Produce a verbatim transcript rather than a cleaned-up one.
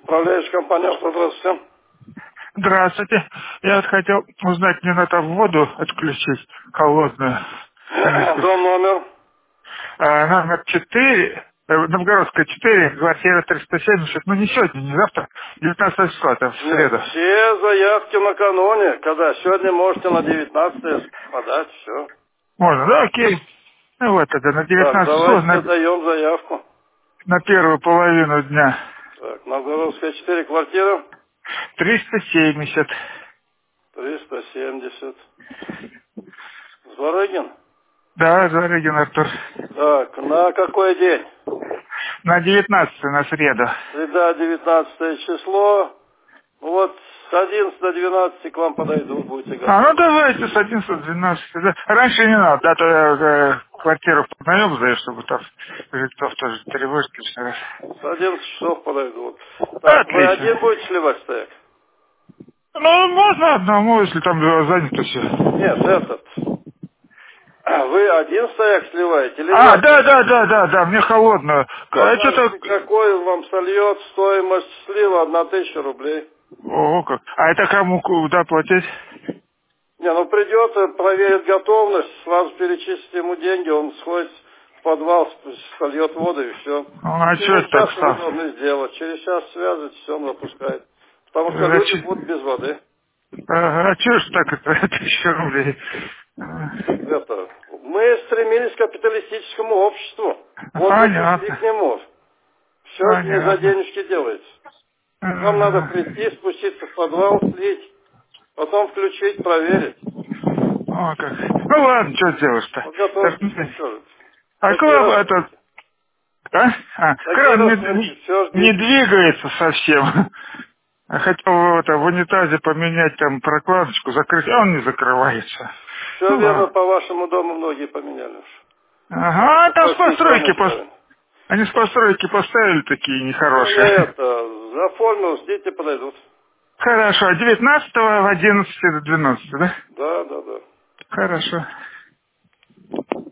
Управляющая компания «Автоздравствуйте». Здравствуйте. Я вот хотел узнать, мне надо воду отключить, холодную. Дом номер. А, номер четыре, э, Новгородская четыре, квартира триста семьдесят, ну не сегодня, не завтра, девятнадцатое число, это в Нет, среду. все заявки накануне, когда сегодня можете на девятнадцатое подать, все. Можно, да, окей. Ну вот это, на Так, девятнадцатое число, давайте на, даем заявку. на первую половину дня. Так, Новгородская четыре, квартира триста семьдесят. триста семьдесят. Зворыгин. Да, Зарыгин Артур. Так, на какой день? На девятнадцатое, на среду. Среда, девятнадцатое число. Ну вот с одиннадцати до двенадцати к вам подойдут, будете А, ну готовы. давайте с одиннадцати до двенадцати. Да. Раньше не надо, а то я э, квартиру познаем, знаю, чтобы там жильцов тоже тревожить лишний раз. С одиннадцати часов подойдут. Так, вы один Отлично. будете сливать стояк? Ну, можно одному, если там э, занято все. Нет, этот. Вы один стояк сливаете или А, да, вместе? да, да, да, да, мне холодно. А что-то... Покажете, какой он вам сольет, стоимость слива одна тысяча рублей. О, как. А это кому куда платить? Не, ну придет, э, проверит готовность, сразу перечислит ему деньги, он сходит в подвал, с- сольет воду и все. Ну, а что Через это так час вы стало? должны сделать. Через час связывать, все, он запускает. Потому что А люди че- будут без воды. а, а чё ж так это, тысяча рублей? А, Это, мы стремились к капиталистическому обществу. Вот вы пришли к понятно, нему. Все не за понятно. денежки делается. Вам надо Ага. прийти, спуститься в подвал, слить, потом включить, проверить. О, как. Ну ладно, что делаешь-то? Так, Подготовьтесь, ну, ну что же. а Какие кран этот, расценки? а? А, Какие кран не, расценки? не, Все не ждите. двигается совсем. А хотел это, в унитазе поменять там прокладочку, закрыть, а он не закрывается. Все Ну верно, ладно. по вашему дому многие поменяли уж. Ага, а там с Такой постройки, синхронный пос- ставим. они с постройки поставили такие Ну, я нехорошие. это, заформил, ждите, подойдут. Хорошо, девятнадцатого в одиннадцать до двенадцати, да? Да, да, да. Хорошо.